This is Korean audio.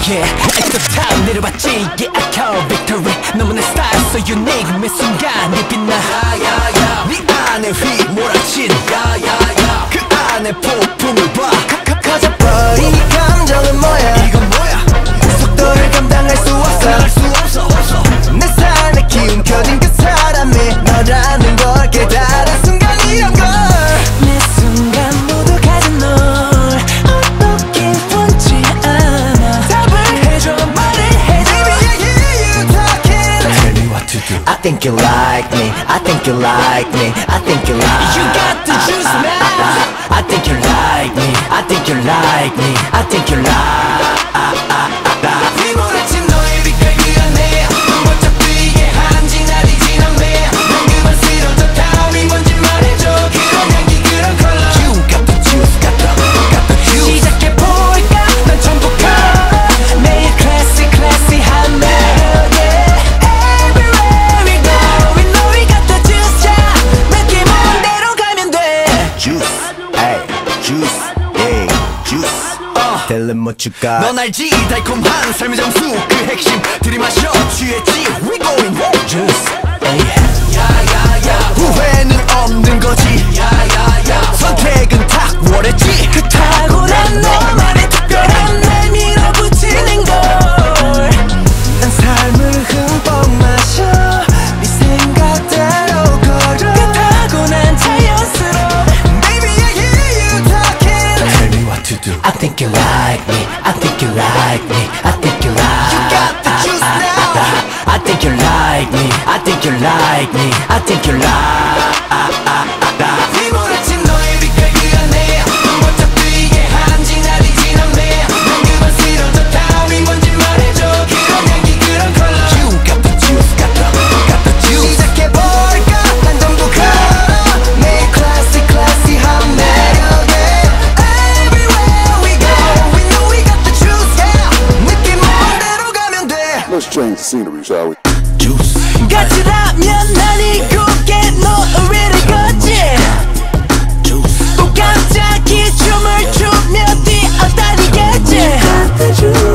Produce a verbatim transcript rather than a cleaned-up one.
yeah At the top 내려봤지 yeah I call victory 너무 내 style so unique 매 순간이 빛나 네 안에 휘몰아친 그 안에 폭풍을 봐 커져버린 이 감정은 뭐야 이건 뭐야 속도를 감당할 수 없어 내 삶에 기운 켜진 그 사람이 너라는 걸 깨달은 순간이란 걸 매 순간 모두 가진 널 어떻게 원치 않아 답을 해줘 말을 해줘 Baby I hear you talking Tell me what to do I think you like me I think you like me I think you like You got the juice now I think you like me I think you like me I think you like 휘몰아친 너의 빛깔 그 안에 번쩍 뜨이게 한지 날이 지나매 난 그만 쓰러져 다음이 뭔지 말해줘 그런 향기 그런 컬러 You got the juice got the, got the juice 시작해볼까 난 전부 걸어 매일 classy classy 한 melody Everywhere we go we know we got the juice yeah 느낌 오는 대로 가면 돼 Juice ay juice yeah juice Tell them what you got 넌 알지 달콤한 삶의 점수 그 핵심 들이마셔 취했지 We going home Juice 야야야 후회는 없는 거지 야야야 선택은 탁월했지 그 타고난 너만의 특별한 날 밀어붙이는 걸 난 삶을 흠뻑 마셔 네 생각대로 걸어 그 타고난 자연스러워 Baby I hear you talking Tell me what to do I think you like me I think you like me I think you like You got the juice now I think you like me I think you like me I think you like 휘몰아친 너의 빛깔 그 안에 번쩍 뜨이게 한지 날이 지나매 난 그만 쓰러져 다음이 뭔지 말해줘 그런 향기 그런 컬러 You got the juice got the, got the juice 시작해볼까 난 전부 걸어 매일 classy classy 한 melody Everywhere we go we know we got the juice yeah 느낌 오는 대로 가면 돼 Let's change the scenery, shall we? Juice 같으라면 난 이곳에 너를 걷지 또 갑자기 춤을 추며 뛰어다니겠지